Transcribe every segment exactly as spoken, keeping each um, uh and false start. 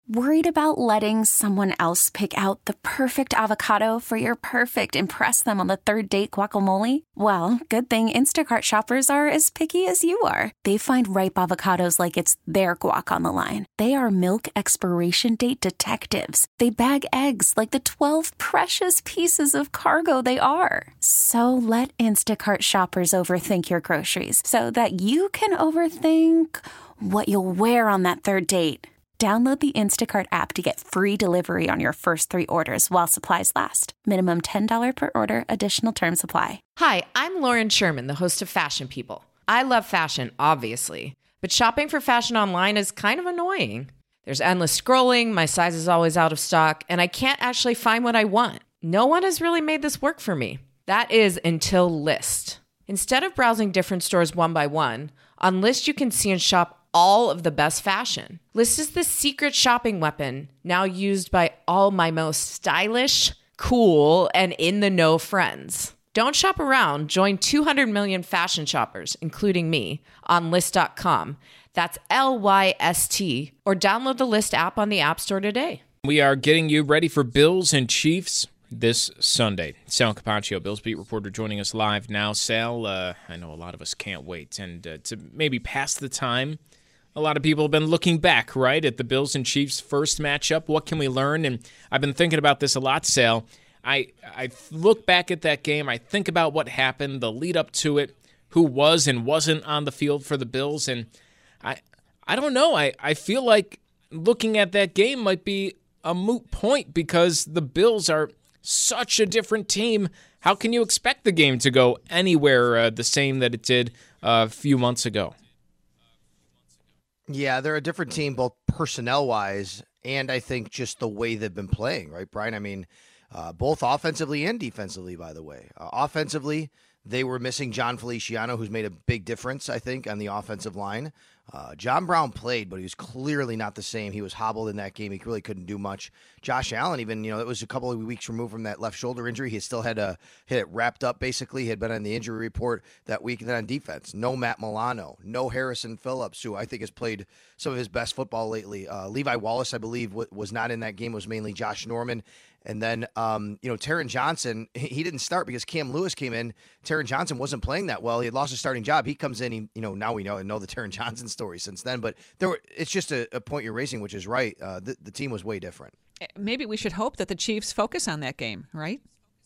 Worried about letting someone else pick out the perfect avocado for your perfect impress them on the third date guacamole? Well, good thing Instacart shoppers are as picky as you are. They find ripe avocados like it's their guac on the line. They are milk expiration date detectives. They bag eggs like the twelve precious pieces of cargo they are. So let Instacart shoppers overthink your groceries so that you can overthink what you'll wear on that third date. Download the Instacart app to get free delivery on your first three orders while supplies last. Minimum ten dollars per order. Additional terms apply. Hi, I'm Lauren Sherman, the host of Fashion People. I love fashion, obviously, but shopping for fashion online is kind of annoying. There's endless scrolling, my size is always out of stock, and I can't actually find what I want. No one has really made this work for me. That is until Lyst. Instead of browsing different stores one by one, on Lyst you can see and shop all of the best fashion. Lyst is the secret shopping weapon now used by all my most stylish, cool, and in-the-know friends. Don't shop around. Join two hundred million fashion shoppers, including me, on Lyst dot com. That's L Y S T. Or download the Lyst app on the App Store today. We are getting you ready for Bills and Chiefs this Sunday. Sal Capaccio, Bills beat reporter, joining us live now. Sal, uh, I know a lot of us can't wait. And uh, to maybe pass the time, a lot of people have been looking back, right, at the Bills and Chiefs' first matchup. What can we learn? And I've been thinking about this a lot, Sal. I, I look back at that game. I think about what happened, the lead up to it, who was and wasn't on the field for the Bills. And I I don't know. I, I feel like looking at that game might be a moot point because the Bills are such a different team. How can you expect the game to go anywhere uh, the same that it did uh, a few months ago? Yeah, they're a different team, both personnel-wise and I think just the way they've been playing, right, Brian? I mean, uh, both offensively and defensively, by the way. Uh, offensively, they were missing John Feliciano, who's made a big difference, I think, on the offensive line. Uh, John Brown played, but he was clearly not the same. He was hobbled in that game. He really couldn't do much. Josh Allen, even, you know, it was a couple of weeks removed from that left shoulder injury. He still had a hit it wrapped up, basically. He had been on the injury report that week. And then on defense, no Matt Milano, no Harrison Phillips, who I think has played some of his best football lately. Uh, Levi Wallace, I believe, w- was not in that game. It was mainly Josh Norman. And then, um, you know, Taron Johnson, he didn't start because Cam Lewis came in. Taron Johnson wasn't playing that well. He had lost his starting job. He comes in, he, you know, now we know and know the Taron Johnson story since then. But there were, it's just a, a point you're raising, which is right. Uh, the, the team was way different. Maybe we should hope that the Chiefs focus on that game, right?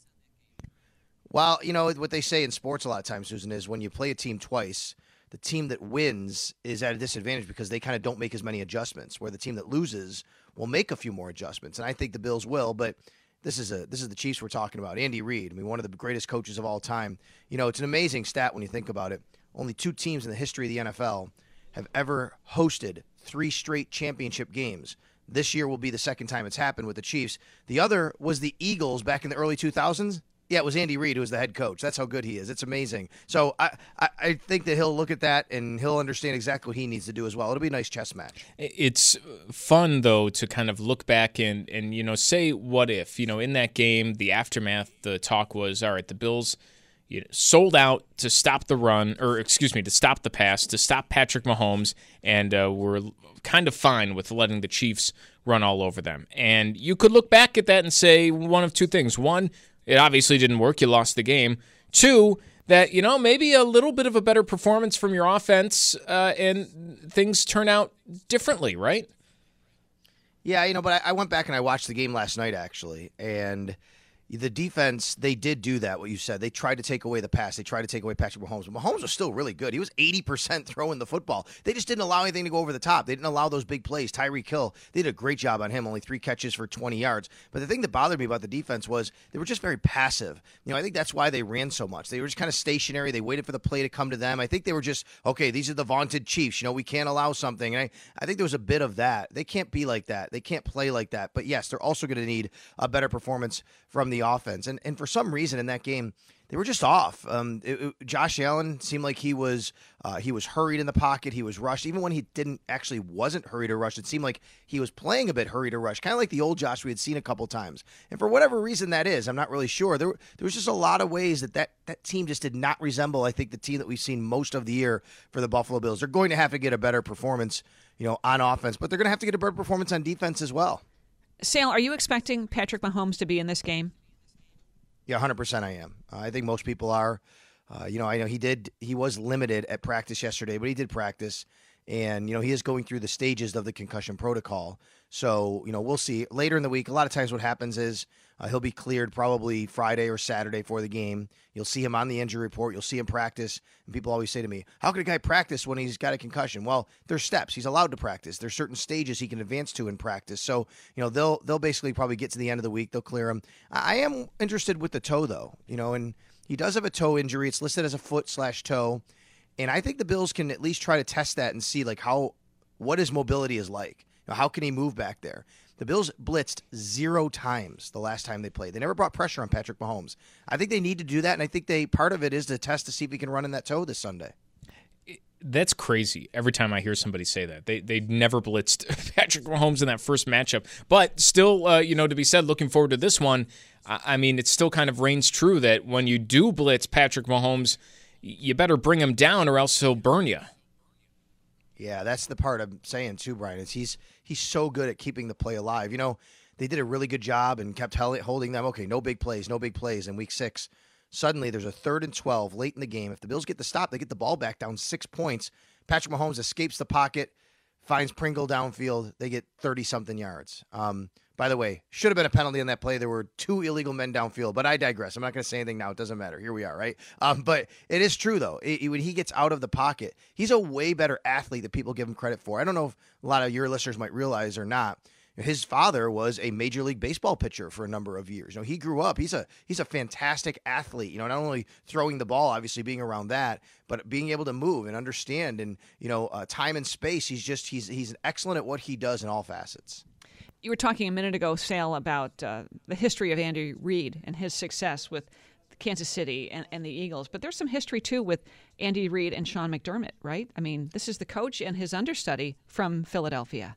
Well, you know, what they say in sports a lot of times, Susan, is when you play a team twice, the team that wins is at a disadvantage because they kind of don't make as many adjustments, where the team that loses will make a few more adjustments. And I think the Bills will, but this is a this is the Chiefs we're talking about. Andy Reid, I mean, one of the greatest coaches of all time. You know, it's an amazing stat when you think about it. Only two teams in the history of the N F L have ever hosted three straight championship games. This year will be the second time it's happened with the Chiefs. The other was the Eagles back in the early two thousands. Yeah, it was Andy Reid who was the head coach. That's how good he is. It's amazing. So I, I, I think that he'll look at that and he'll understand exactly what he needs to do as well. It'll be a nice chess match. It's fun, though, to kind of look back and, and you know, say what if. You know, in that game, the aftermath, the talk was, all right, the Bills you know, sold out to stop the run, or excuse me, to stop the pass, to stop Patrick Mahomes, and uh, we're kind of fine with letting the Chiefs run all over them. And you could look back at that and say one of two things. One, it obviously didn't work. You lost the game. Two, that, you know, maybe a little bit of a better performance from your offense uh, and things turn out differently, right? Yeah, you know, but I, I went back and I watched the game last night, actually, and the defense, they did do that, what you said. They tried to take away the pass. They tried to take away Patrick Mahomes. But Mahomes was still really good. He was eighty percent throwing the football. They just didn't allow anything to go over the top. They didn't allow those big plays. Tyreek Hill, they did a great job on him, only three catches for twenty yards. But the thing that bothered me about the defense was they were just very passive. You know, I think that's why they ran so much. They were just kind of stationary. They waited for the play to come to them. I think they were just, okay, these are the vaunted Chiefs. You know, we can't allow something. And I, I think there was a bit of that. They can't be like that. They can't play like that. But yes, they're also going to need a better performance from the offense. And and for some reason in that game, they were just off. Um, it, it, Josh Allen seemed like he was uh, he was hurried in the pocket. He was rushed. Even when he didn't actually wasn't hurried or rushed, it seemed like he was playing a bit hurried or rushed, kind of like the old Josh we had seen a couple times. And for whatever reason that is, I'm not really sure. There, there was just a lot of ways that, that that team just did not resemble, I think, the team that we've seen most of the year for the Buffalo Bills. They're going to have to get a better performance, you know, on offense, but they're going to have to get a better performance on defense as well. Sale, are you expecting Patrick Mahomes to be in this game? Yeah, one hundred percent I am. Uh, I think most people are. Uh, you know, I know he did. He was limited at practice yesterday, but he did practice. And, you know, he is going through the stages of the concussion protocol. So, you know, we'll see. Later in the week, a lot of times what happens is uh, he'll be cleared probably Friday or Saturday for the game. You'll see him on the injury report. You'll see him practice. And people always say to me, how can a guy practice when he's got a concussion? Well, there's steps. He's allowed to practice. There's certain stages he can advance to in practice. So, you know, they'll they'll basically probably get to the end of the week. They'll clear him. I am interested with the toe, though, you know, and he does have a toe injury. It's listed as a foot slash toe. And I think the Bills can at least try to test that and see, like, how what his mobility is like. You know, how can he move back there? The Bills blitzed zero times the last time they played. They never brought pressure on Patrick Mahomes. I think they need to do that, and I think they part of it is to test to see if he can run in that toe this Sunday. That's crazy. Every time I hear somebody say that, they they never blitzed Patrick Mahomes in that first matchup. But still, uh, you know, to be said, looking forward to this one. I mean, it still kind of reigns true that when you do blitz Patrick Mahomes, you better bring him down or else he'll burn you. Yeah, that's the part I'm saying too, Brian. Is he's he's so good at keeping the play alive. You know, they did a really good job and kept holding them. Okay, no big plays, no big plays. In week six, suddenly there's a third and twelve late in the game. If the Bills get the stop, they get the ball back down six points. Patrick Mahomes escapes the pocket, finds Pringle downfield. They get thirty-something yards. Um, by the way, should have been a penalty on that play. There were two illegal men downfield, but I digress. I'm not going to say anything now. It doesn't matter. Here we are, right? Um, but it is true, though. It, it, when he gets out of the pocket, he's a way better athlete than people give him credit for. I don't know if a lot of your listeners might realize or not. His father was a Major League Baseball pitcher for a number of years. You know, he grew up. He's a he's a fantastic athlete. You know, not only throwing the ball, obviously being around that, but being able to move and understand and you know uh, time and space. He's just he's he's excellent at what he does in all facets. You were talking a minute ago, Sal, about uh, the history of Andy Reid and his success with Kansas City and, and the Eagles. But there's some history, too, with Andy Reid and Sean McDermott, right? I mean, this is the coach and his understudy from Philadelphia.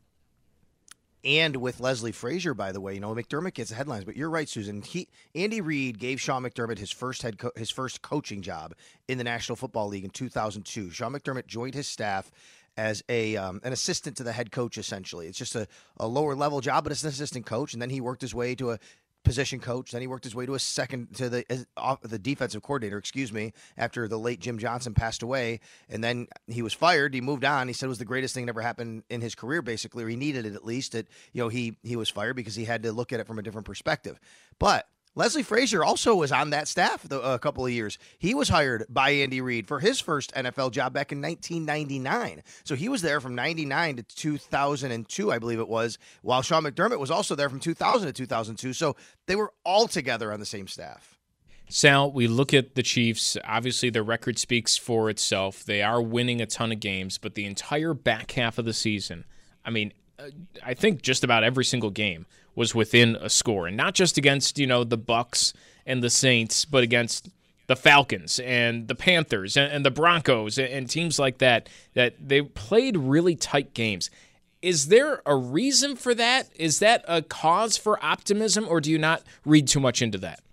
And with Leslie Frazier, by the way, you know, McDermott gets the headlines, but you're right, Susan. He Andy Reid gave Sean McDermott his first head co- his first coaching job in the National Football League in two thousand two. Sean McDermott joined his staff as a um, an assistant to the head coach, essentially. It's just a, a lower level job, but it's an assistant coach. And then he worked his way to a position coach. Then he worked his way to a second to the uh, the defensive coordinator, excuse me, after the late Jim Johnson passed away. And then he was fired. He moved on. He said it was the greatest thing that ever happened in his career, basically, or he needed it at least. That you know he he was fired because he had to look at it from a different perspective. But Leslie Frazier also was on that staff a couple of years. He was hired by Andy Reid for his first N F L job back in nineteen ninety-nine. So he was there from ninety-nine to two thousand two, I believe it was, while Sean McDermott was also there from two thousand to two thousand two. So they were all together on the same staff. Sal, we look at the Chiefs. Obviously, their record speaks for itself. They are winning a ton of games, but the entire back half of the season, I mean, I think just about every single game was within a score, and not just against, you know, the Bucs and the Saints, but against the Falcons and the Panthers and, and the Broncos and, and teams like that, that they played really tight games. Is there a reason for that? Is that a cause for optimism, or do you not read too much into that?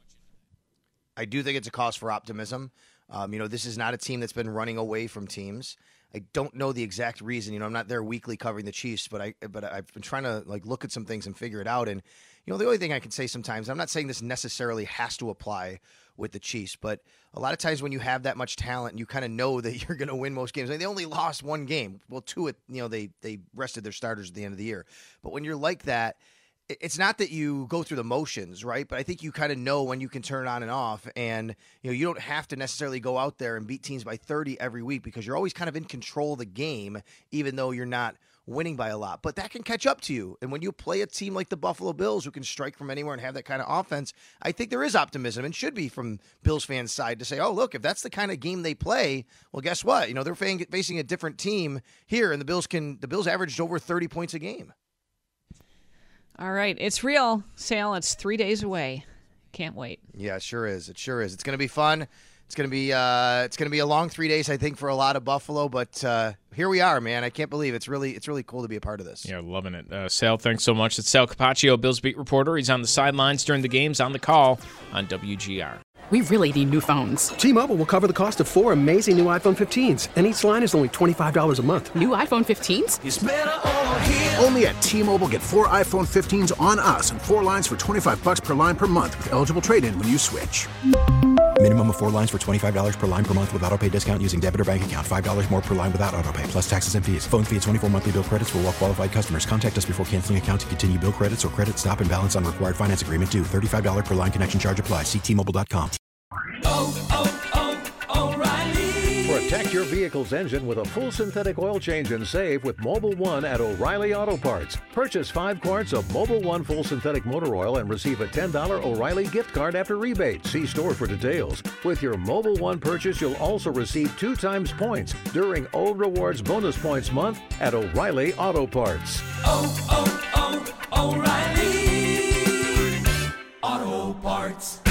I do think it's a cause for optimism. Um, you know, this is not a team that's been running away from teams. I don't know the exact reason. You know, I'm not there weekly covering the Chiefs, but I but I've been trying to like look at some things and figure it out. And you know, the only thing I can say sometimes, I'm not saying this necessarily has to apply with the Chiefs, but a lot of times when you have that much talent, you kind of know that you're going to win most games. Like, they only lost one game. Well, two, it you know, they they rested their starters at the end of the year. But when you're like that, it's not that you go through the motions, right? But I think you kind of know when you can turn it on and off, and you know you don't have to necessarily go out there and beat teams by thirty every week because you're always kind of in control of the game, even though you're not winning by a lot. But that can catch up to you, and when you play a team like the Buffalo Bills who can strike from anywhere and have that kind of offense, I think there is optimism and should be from Bills fans' side to say, oh, look, if that's the kind of game they play, well, guess what? You know, they're facing a different team here, and the Bills can the Bills averaged over thirty points a game. All right, it's real, Sal. It's three days away. Can't wait. Yeah, it sure is. It sure is. It's going to be fun. It's going to be uh, it's going to be a long three days, I think, for a lot of Buffalo. But uh, here we are, man. I can't believe it's really it's really cool to be a part of this. Yeah, loving it. Uh, Sal, thanks so much. It's Sal Capaccio, Bills beat reporter. He's on the sidelines during the games, on the call on W G R. We really need new phones. T-Mobile will cover the cost of four amazing new iPhone fifteens, and each line is only twenty-five dollars a month. New iPhone fifteens? It's better over here. Only at T-Mobile, get four iPhone fifteens on us and four lines for twenty-five dollars per line per month with eligible trade-in when you switch. Minimum of four lines for twenty-five dollars per line per month with autopay discount using debit or bank account. five dollars more per line without autopay, plus taxes and fees. Phone fee at twenty-four monthly bill credits for well-qualified customers. Contact us before canceling account to continue bill credits or credit stop and balance on required finance agreement due. thirty-five dollars per line connection charge applies. See T Mobile dot com. Oh, oh, oh, O'Reilly. Protect your vehicle's engine with a full synthetic oil change and save with Mobil one at O'Reilly Auto Parts. Purchase five quarts of Mobil one full synthetic motor oil and receive a ten dollars O'Reilly gift card after rebate. See store for details. With your Mobil one purchase, you'll also receive two times points during O Rewards Bonus Points Month at O'Reilly Auto Parts. Oh, oh, oh, O'Reilly Auto Parts.